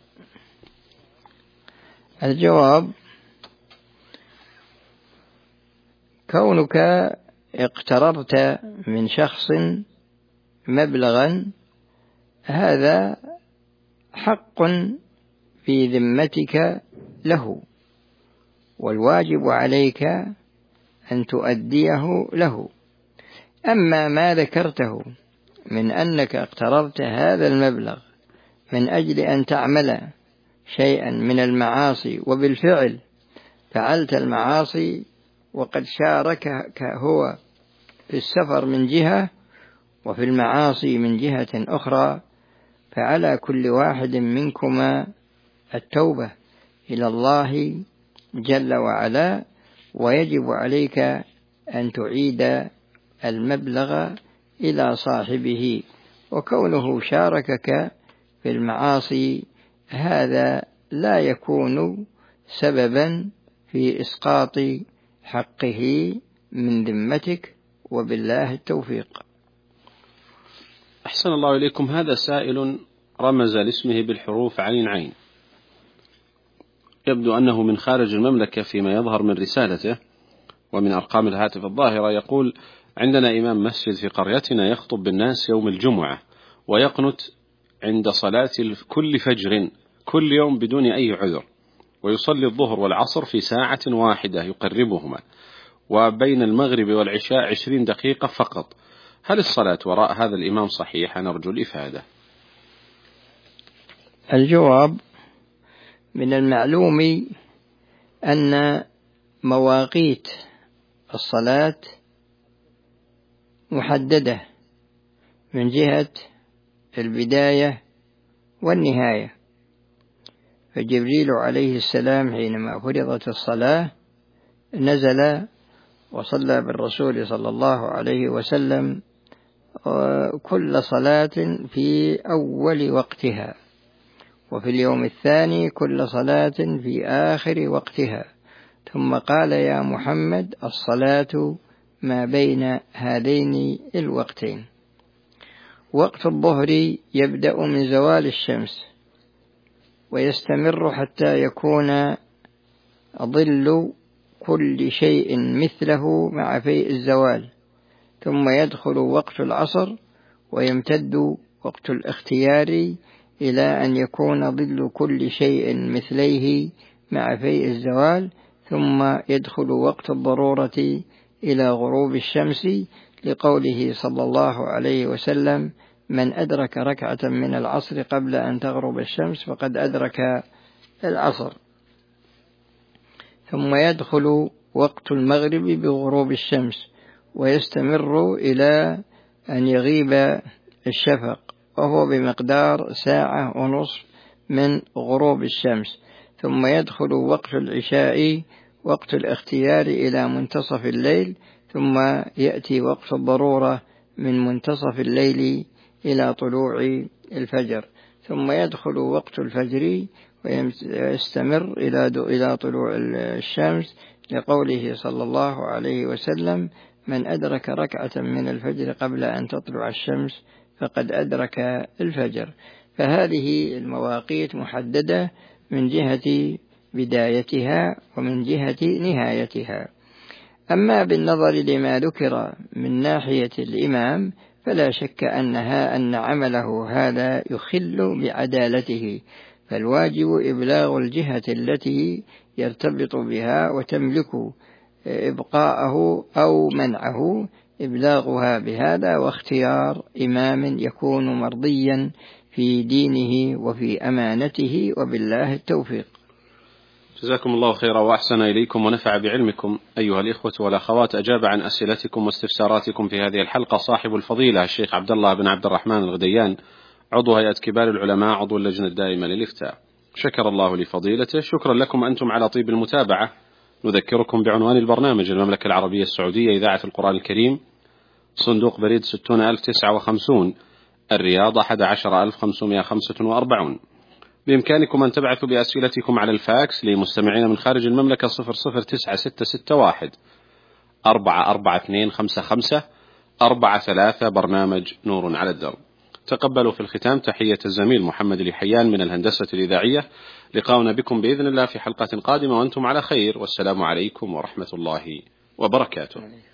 الجواب: كونك اقترضت من شخص مبلغا هذا حق في ذمتك له، والواجب عليك أن تؤديه له. أما ما ذكرته من أنك اقترضت هذا المبلغ من أجل أن تعمل شيئا من المعاصي، وبالفعل فعلت المعاصي وقد شاركك هو في السفر من جهة وفي المعاصي من جهة أخرى، فعلى كل واحد منكما التوبة إلى الله جل وعلا، ويجب عليك أن تعيد المبلغ إلى صاحبه. وكونه شاركك في المعاصي هذا لا يكون سببا في إسقاط حقه من ذمتك، وبالله التوفيق. أحسن الله إليكم. هذا سائل رمز لاسمه بالحروف عين عين، يبدو أنه من خارج المملكة فيما يظهر من رسالته ومن أرقام الهاتف الظاهرة. يقول: عندنا إمام مسجد في قريتنا يخطب بالناس يوم الجمعة ويقنت عند صلاة كل فجر كل يوم بدون أي عذر، ويصلي الظهر والعصر في ساعة واحدة يقربهما، وبين المغرب والعشاء عشرين دقيقة فقط. هل الصلاة وراء هذا الإمام صحيحة؟ نرجو الإفادة. الجواب: من المعلوم أن مواقيت الصلاة محددة من جهة البداية والنهاية، فجبريل عليه السلام حينما فرضت الصلاة نزل وصلى بالرسول صلى الله عليه وسلم كل صلاة في أول وقتها، وفي اليوم الثاني كل صلاة في آخر وقتها، ثم قال: يا محمد الصلاة ما بين هذين الوقتين. وقت الظهر يبدأ من زوال الشمس ويستمر حتى يكون ظل كل شيء مثله مع فيء الزوال، ثم يدخل وقت العصر ويمتد وقت الاختيار إلى أن يكون ظل كل شيء مثليه مع فيء الزوال، ثم يدخل وقت الضرورة إلى غروب الشمس، لقوله صلى الله عليه وسلم: من أدرك ركعة من العصر قبل أن تغرب الشمس فقد أدرك العصر. ثم يدخل وقت المغرب بغروب الشمس ويستمر إلى أن يغيب الشفق، وهو بمقدار ساعة ونصف من غروب الشمس. ثم يدخل وقت العشاء وقت الاختيار إلى منتصف الليل، ثم يأتي وقت الضرورة من منتصف الليل إلى طلوع الفجر، ثم يدخل وقت الفجر ويستمر إلى إلى طلوع الشمس، لقوله صلى الله عليه وسلم: من أدرك ركعة من الفجر قبل أن تطلع الشمس فقد أدرك الفجر. فهذه المواقيت محددة من جهة بدايتها ومن جهة نهايتها. أما بالنظر لما ذكر من ناحية الإمام فلا شك أنها أن عمله هذا يخل بعدالته، فالواجب إبلاغ الجهة التي يرتبط بها وتملك إبقاءه أو منعه، إبلاغها بهذا، واختيار إمام يكون مرضيا في دينه وفي أمانته، وبالله التوفيق. جزاكم الله خيرا وأحسن إليكم ونفع بعلمكم. أيها الإخوة والأخوات، أجاب عن أسئلتكم واستفساراتكم في هذه الحلقة صاحب الفضيلة الشيخ عبد الله بن عبد الرحمن الغديان، عضو هيئة كبار العلماء، عضو اللجنة الدائمة للإفتاء. شكر الله لفضيلته. شكرا لكم أنتم على طيب المتابعة. نذكركم بعنوان البرنامج: المملكة العربية السعودية، إذاعة القرآن الكريم، صندوق بريد ستون ألف وتسعة وخمسين، الرياض أحد عشر ألف وخمسمائة وخمسة وأربعين. بإمكانكم أن تبعثوا بأسئلتكم على الفاكس لمستمعين من خارج المملكة صفر صفر تسعة ستة ستة واحد أربعة أربعة اثنين خمسة خمسة أربعة ثلاثة، برنامج نور على الدرب. تقبلوا في الختام تحية الزميل محمد الحيان من الهندسة الإذاعية. لقاؤنا بكم بإذن الله في حلقة قادمة وأنتم على خير، والسلام عليكم ورحمة الله وبركاته.